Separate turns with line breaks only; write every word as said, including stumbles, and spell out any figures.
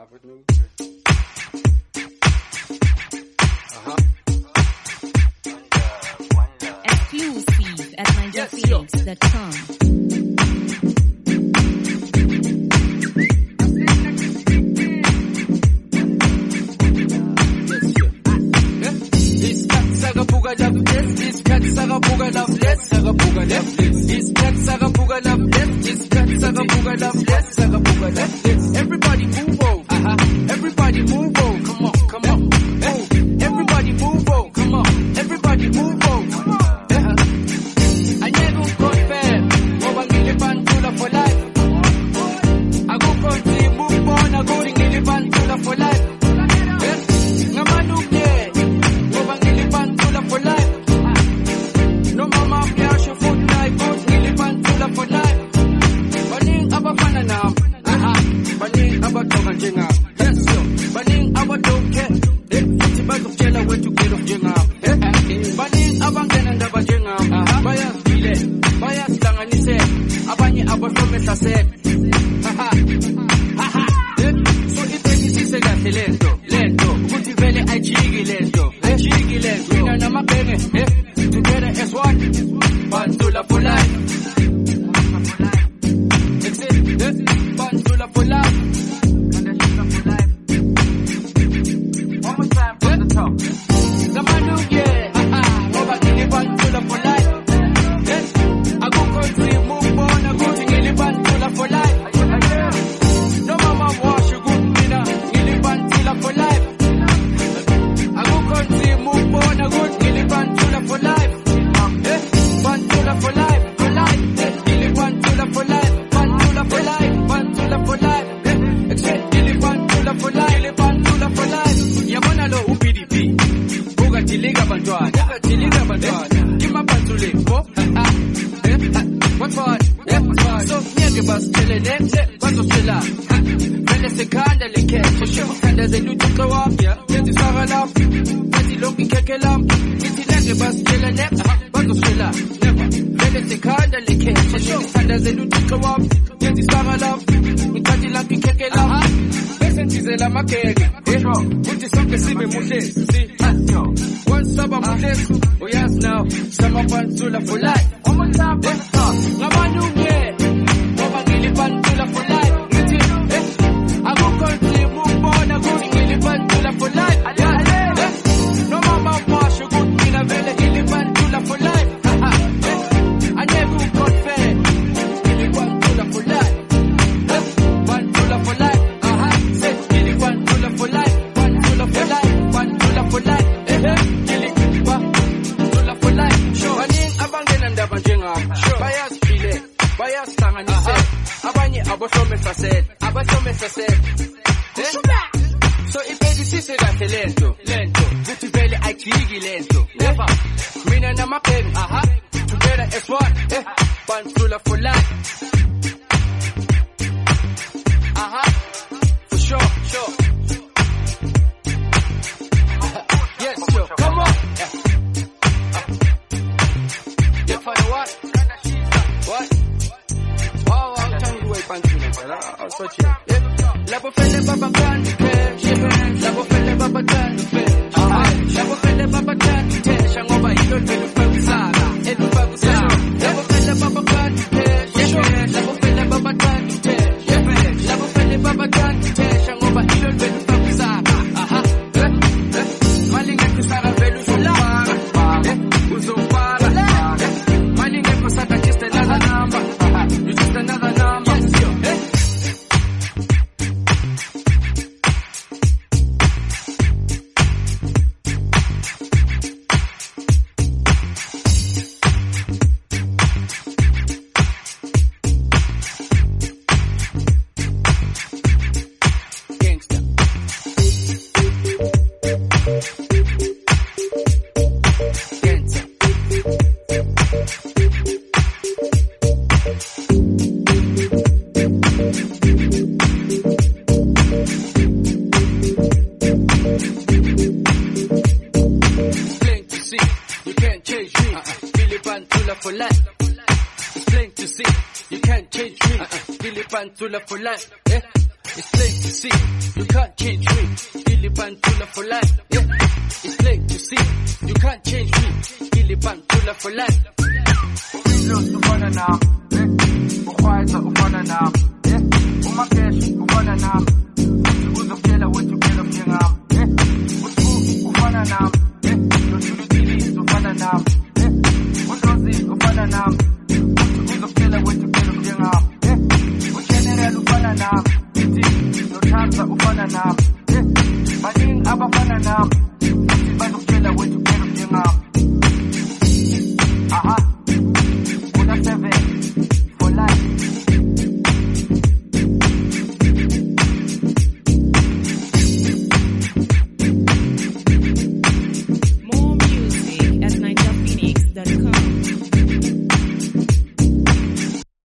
with me. Uh-huh.
Exclusive at ninja phoenix dot com.
Sagabuga love this, this cat Sagabuga love less, Sagabuga love this, this cat Sagabuga love less, this cat Sagabuga love less, Sagabuga love this. Everybody move on, uh-huh. Everybody move on, come on, come on, move. Everybody move on, come on, everybody move on. Uh-huh. I never got fair, over Gilly Pantula for life. I go country, move on, I go to Gilly Pantula for life. For life, no mama cash your foot like goat, Gilly Pantula for life. Baning abafana now, aha. Baning abatoka jenga, yes yo. Baning abatoke, eh. Fifty bags of jello where to get off jenga, eh. Baning abangena ndaba jenga, aha. Baya bile, baya stanganise, abanye abafomesa se, aha, aha. So ipekisi sega lento, lento. Kuti vele ajigi lento. Mina na mapenge, eh, together as one, Pantula for life. Exit, eh, Pantula for life. One more time from the top. The Manu, yeah, haha, over Gilly Pantula for life. Eh, I go country, move on, I go to Gilly Pantula for life. No mama wash you good, Mina, Gilly Pantula for life. Country, move on, a good Gilly Pantula for life. Eh, Pantula for life, for life. Eh, Gilly Pantula for life, Pantula for life, Pantula for life. Eh, except Gilly Pantula for life, Gilly Pantula for life. Yamana lo U P D P. Buga tiliga bandwana, buga tiliga bandwana. Kima pantule, oh, ah, ah. Eh, what part? Eh, what part? So nyege bas telene, bazo sela. Vele sekanda leke, so kanda zelu tukawapya. Yeti sagalaf. Loki kekelam, iti lenge bas kela nek, bago sela, never. Vele se kanda leke, shasho, kanda zelu tukawam, yeti sagalaf, ikati laki kekelam, besen tizela makege, eh, uti sonke sibe mules, si, one saba mules, oh yes now, sama Pantula for life, one more time, eh, ngamanu ye, over Gilly Pantula for life, iti, eh, I go country, move on, I go to Gilly Pantula for life, yeah. No mama wash you good, Mina Vele, Gilly Pantula for life. I never got fair. Gilly Pantula for life. Pantula for life. Uh-huh. Say Gilly Pantula for life. Pantula for life. Pantula for life. Eh, Gilly Pantula for life. Sure. Baning abangena ndabanjenga. Sure. Bias file. Bias tanganise. Abanye abosome saset. Abosome saset. So ipekisi gake lento, lento. Kuti vele aikigi lento, never. Mina na mapeng, aha. Together as one, eh. Pantula for life. Aha. For sure, sure. Yes, sure. Come on. Yeah. You find what? What? Oh, I'll tell you where Pantula. I'll switch it. Yeah. La bofele baba candy cash, la bofele baba candy cash, la bofele baba candy cash, ngoba ilo vele ufakuzala, elufakuzala. La bofele baba candy cash, la bofele baba candy cash, la bofele baba candy cash, ngoba ilo vele ufakuzala. Aha, mali ngeke sara vele uzofara, uzofara. Mali ngeke sara just another number, you just another number. Yes, yo. For life, it's plain to see. You can't change me. Uh-uh. Gilly Pantula for life. Eh? It's plain to see, you can't change me. Gilly Pantula for life. Yeah, it's plain to see, you can't change me. Gilly Pantula for life. Look, ufana na, eh, ukwaita ufana na, eh, umakesha